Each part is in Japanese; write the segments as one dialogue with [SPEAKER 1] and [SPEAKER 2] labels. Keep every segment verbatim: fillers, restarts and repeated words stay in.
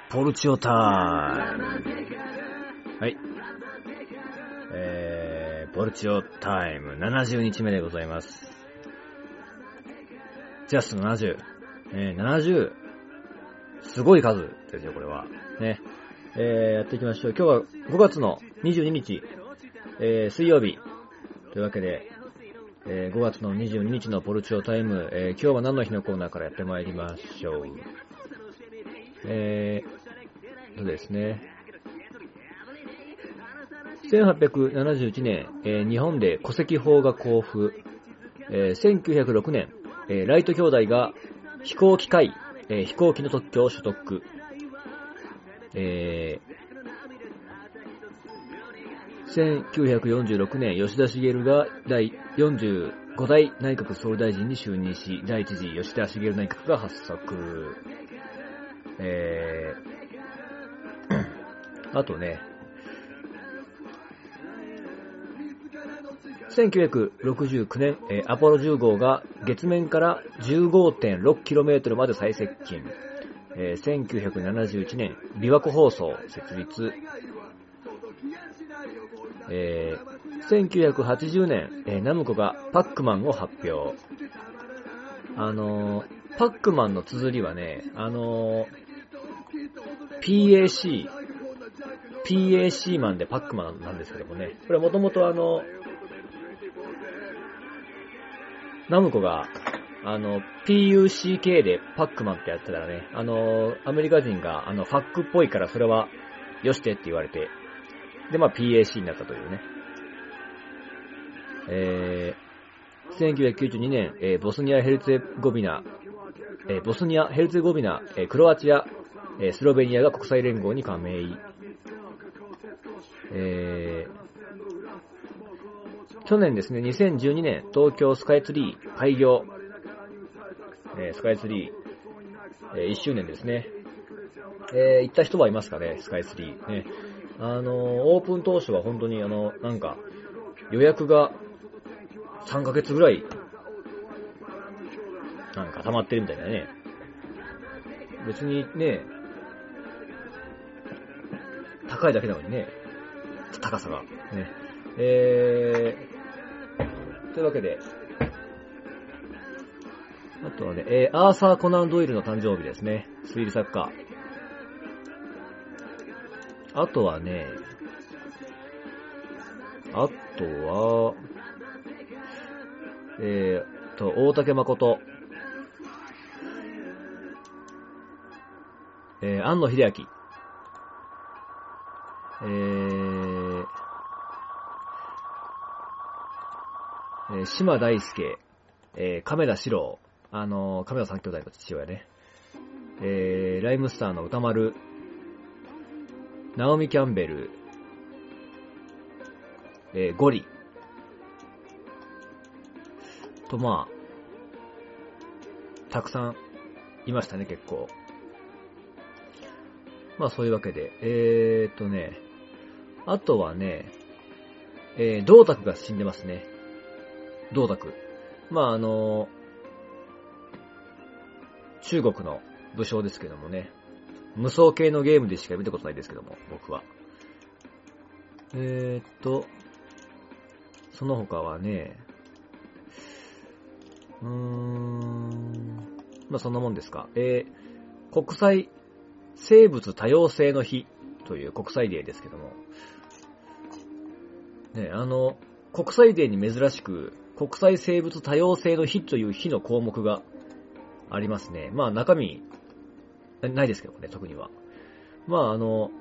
[SPEAKER 1] ポルチオタイム。はい。えー、ポルチオタイムななじゅうにちめでございます。ジャストななじゅう。えー、ななじゅう。すごい数ですよ、これは。ね。えー、やっていきましょう。今日はごがつのにじゅうににち、えー、水曜日。というわけで、えー、ごがつのにじゅうににちのポルチオタイム、えー、今日は何の日のコーナーからやってまいりましょう。えー、そうですね。せんはっぴゃくななじゅういちねん、えー、日本で戸籍法が公布。えー、せんきゅうひゃくろくねん、えー、ライト兄弟が飛行機械、えー、飛行機の特許を取得。えー、せんきゅうひゃくよんじゅうろくねん、吉田茂が第よんじゅうごだい内閣総理大臣に就任し、第一次吉田茂内閣が発足。えー、あとね、せんきゅうひゃくろくじゅうきゅうねん、えー、アポロじゅうごうが月面から じゅうごてんろくキロメートル まで最接近。えー、せんきゅうひゃくななじゅういちねん、琵琶湖放送設立。えー、せんきゅうひゃくはちじゅうねん、えー、ナムコがパックマンを発表。あのー、パックマンの綴りはね、あのー、ピーエーシー、ピーエーシー マンでパックマンなんですけどもね、これもともとあの、ナムコが、あの、ピーユーシーケー でパックマンってやってたらね、あの、アメリカ人が、あの、ファックっぽいからそれは、よしてって言われて、で、まあ ピーエーシー になったというね。えー、せんきゅうひゃくきゅうじゅうにねん、えー、ボスニア・ヘルツェゴビナ、えー、ボスニア・ヘルツェゴビナ、えー、クロアチア、えー、スロベニアが国際連合に加盟。えー、去年ですね、にせんじゅうにねん、東京スカイツリー開業。えー、スカイツリー、えー、いっしゅうねんですね。えー、行った人はいますかね、スカイツリー。ね、あのー、オープン当初は本当にあの、なんか、予約がさんかげつぐらい、なんか溜まってるみたいだね。別にね、高いだけなのにね、高さが。ね。えー、というわけで、あとはね、えー、アーサー・コナン・ドイルの誕生日ですね。推理作家。あとはね、あとは、えーと、大竹誠。えー、庵野秀明。えー、えー、島大輔。えー、亀田史郎。あのー、亀田三兄弟の父親ね。えー、ライムスターの歌丸。ナオミ・キャンベル。えー、ゴリ。と、まあ、たくさんいましたね、結構。まあ、そういうわけで。えーっとね、あとはね、えー、銅卓が死んでますね。銅卓。まあ、あのー、中国の武将ですけどもね。無双系のゲームでしか見たことないですけども、僕は。えーっと、その他はね、うーん、まあそんなもんですか。えー、国際生物多様性の日という国際デーですけども、ね、あの、国際デーに珍しく、国際生物多様性の日という日の項目がありますね。まあ中身、ないですけどね、特には。まああの、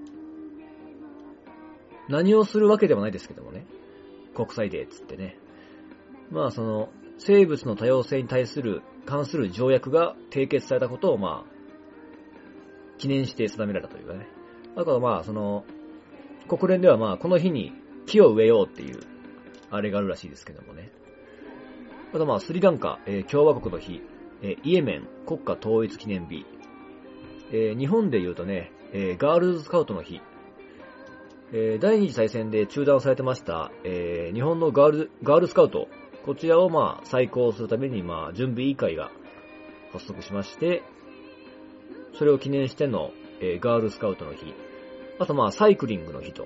[SPEAKER 1] 何をするわけではないですけどもね。国際デーっつってね。まあその、生物の多様性に対する、関する条約が締結されたことをまあ、記念して定められたというかね。あとはまあその、国連ではまあこの日に木を植えようっていう、あれがあるらしいですけどもね。あとまあスリランカ、えー、共和国の日、えー、イエメン国家統一記念日、えー、日本で言うとね、えー、ガールズスカウトの日、えー、第二次大戦で中断されてました、えー、日本のガール、ガールスカウト、こちらをまあ再興するためにまあ準備委員会が発足しまして、それを記念しての、 えー、ガールスカウトの日、あとまあサイクリングの日と。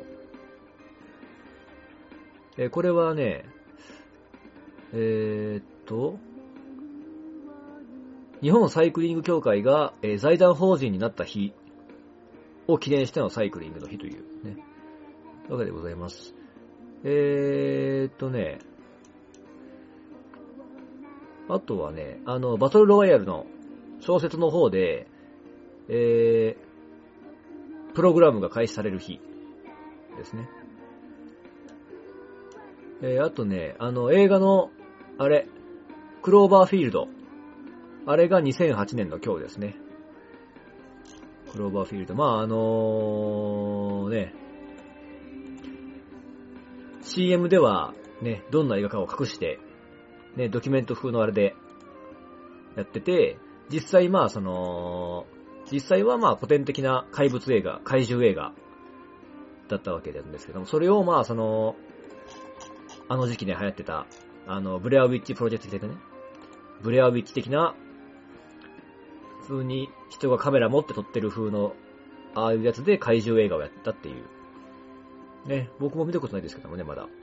[SPEAKER 1] えー、これはね、えー、っと、日本サイクリング協会が、えー、財団法人になった日を記念してのサイクリングの日というね、わけでございます。えー、っとね、あとはね、あの、バトルロワイヤルの小説の方で、えー、プログラムが開始される日ですね。えー、あとね、あの、映画の、あれ、クローバーフィールド。あれがにせんはちねんの今日ですね。クローバーフィールド。まあ、あのー、ね、シーエム では、ね、どんな映画かを隠して、ね、ドキュメント風のあれでやってて、実際まあ、その、実際はまあ古典的な怪物映画、怪獣映画だったわけなんですけども、それをまあ、その、あの時期に流行ってた、あの、ブレアウィッチプロジェクト的なね、ブレアウィッチ的な、普通に人がカメラ持って撮ってる風の、ああいうやつで怪獣映画をやったっていう。ね、僕も見たことないですけどもね、まだ。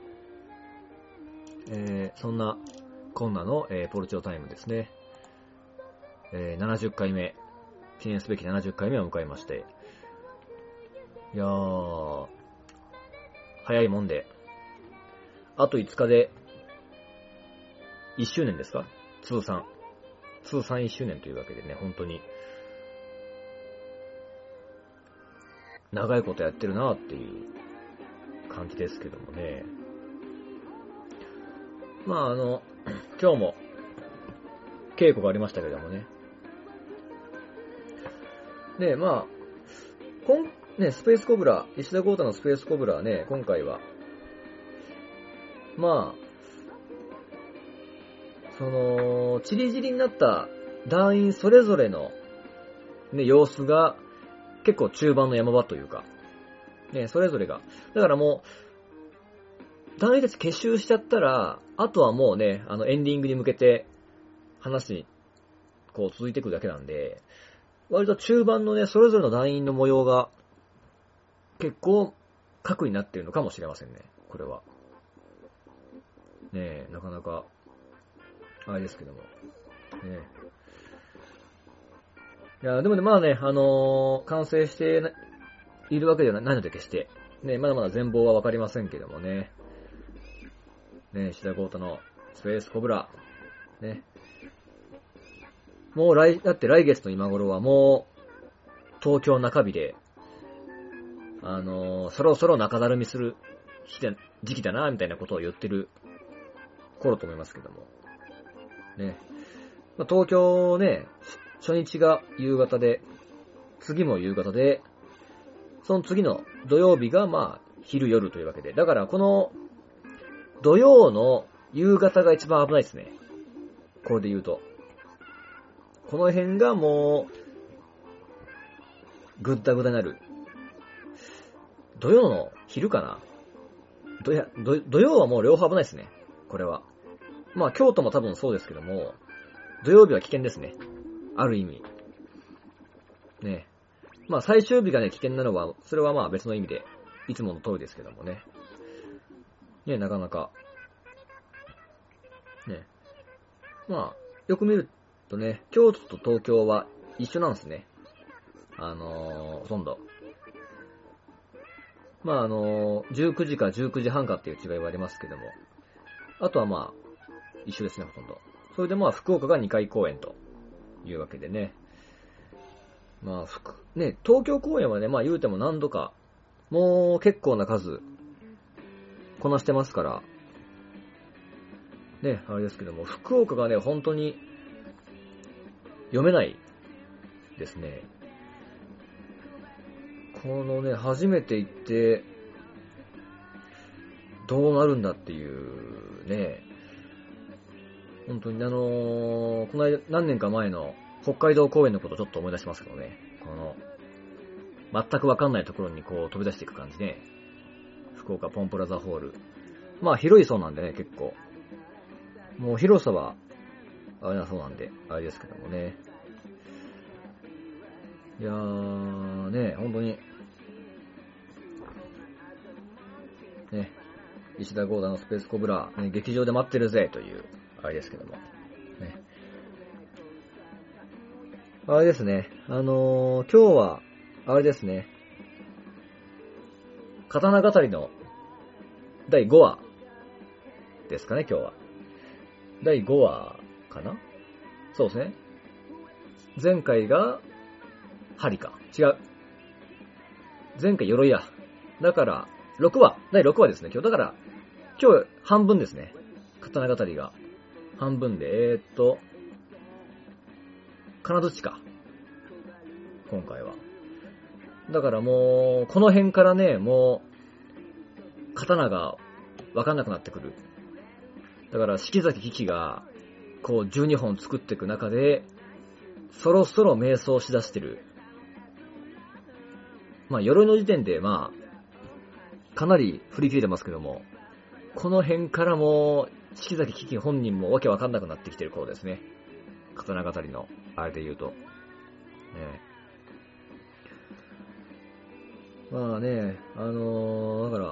[SPEAKER 1] えー、そんな、こんなの、えー、ポルチョタイムですね。えー、ななじゅっかいめ、記念すべきななじゅっかいめを迎えまして。いやー、早いもんで、あといつかで、いっしゅうねんですか？通算。通算いっしゅうねんというわけでね、本当に、長いことやってるなっていう感じですけどもね。まああの、今日も、稽古がありましたけどもね。ね、まあ、こん、ね、スペースコブラ、石田豪太のスペースコブラはね、今回は、まあ、その、チリチリになった団員それぞれの、ね、様子が、結構中盤の山場というか、ね、それぞれが。だからもう、団員たち結集しちゃったら、あとはもうね、あの、エンディングに向けて、話、こう続いていくだけなんで、割と中盤のね、それぞれの団員の模様が、結構、核になっているのかもしれませんね、これは。ねえ、なかなか、あれですけども。ねえ。いや、でもね、まあね、あのー、完成しているわけではないので決して。ね、まだまだ全貌はわかりませんけどもね。ね、石田豪太のスペースコブラ。ね。もう来、だって来月の今頃はもう、東京中日で、あのー、そろそろ中だるみする日だ時期だな、みたいなことを言ってる頃と思いますけども。ね。まあ、東京ね、初日が夕方で、次も夕方で、その次の土曜日がまあ、昼夜というわけで。だからこの、土曜の夕方が一番危ないですね。これで言うと。この辺がもう、ぐったぐたになる。土曜の昼かな土や土土曜はもう両方危ないですね。これは。まあ京都も多分そうですけども、土曜日は危険ですね。ある意味。ね。まあ最終日がね、危険なのは、それはまあ別の意味で、いつもの通りですけどもね。ね、なかなか。ね。まあ、よく見るとね、京都と東京は一緒なんですね。あのー、ほとんど。まああのー、じゅうくじかじゅうくじはんかっていう違いはありますけども。あとはまあ、一緒ですね、ほとんど。それでまあ、福岡がにかい公演というわけでね。まあ、福、ね、東京公演はね、まあ言うても何度か、もう結構な数、こなしてますから、ね、あれですけども、福岡がね、本当に、読めないですね。このね、初めて行って、どうなるんだっていうね、本当にあのー、この間、何年か前の北海道公演のことをちょっと思い出しますけどね、この、全くわかんないところにこう飛び出していく感じね。福岡ポンプラザホール。まあ広いそうなんでね、結構。もう広さは、あれなそうなんで、あれですけどもね。いやーあね、本当に、ね、石田剛太のスペースコブラ、ね、劇場で待ってるぜという、あれですけども。ね、あれですね、あのー、今日は、あれですね、刀語りのだいごわですかね、今日は。だいごわかな？そうですね。前回が、針か。違う。前回鎧や。だから、ろくわ。だいろくわですね、今日。だから、今日半分ですね。刀語りが。半分で、えーっと、金槌か。今回は。だからもう、この辺からね、もう、刀がわかんなくなってくる。だから、四季崎危機が、こう、じゅうにほん作っていく中で、そろそろ迷走しだしてる。まあ、鎧の時点で、まあ、かなり振り切れてますけども、この辺からもう、四季崎危機本人もわけわかんなくなってきてる頃ですね。刀語りの、あれで言うと。ね、まあね、あのー、だから、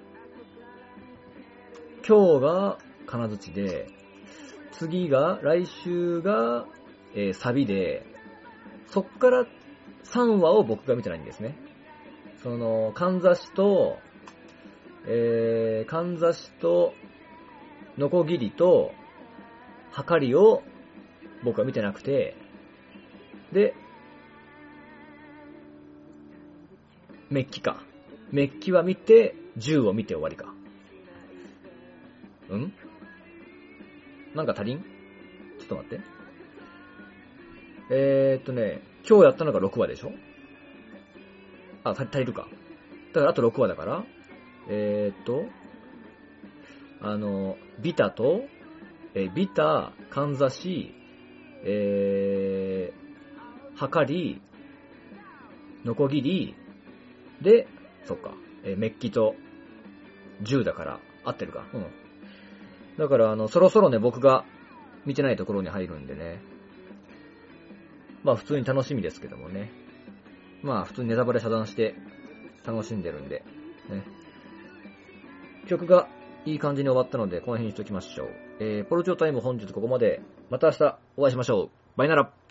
[SPEAKER 1] 今日が金槌で、次が、来週が、えー、サビで、そっからさんわを僕が見てないんですね。その、かんざしと、えー、かんざしと、のこぎりと、はかりを僕は見てなくて、で、メッキか。メッキは見て、銃を見て終わりか。うんなんか足りん？ちょっと待って。えーっとね、今日やったのがろくわでしょ？あ、足りるか。だからあとろくわだから、えーっと、あの、ビタと、えー、ビタ、かんざし、えー、はかり、のこぎり、で、そっか、えー、メッキと、銃だから、合ってるか。うん。だから、あの、そろそろね、僕が見てないところに入るんでね。まあ、普通に楽しみですけどもね。まあ、普通にネタバレ遮断して楽しんでるんで、ね。曲がいい感じに終わったので、この辺にしときましょう。えー、ポルチョタイム本日ここまで。また明日お会いしましょう。バイナラ。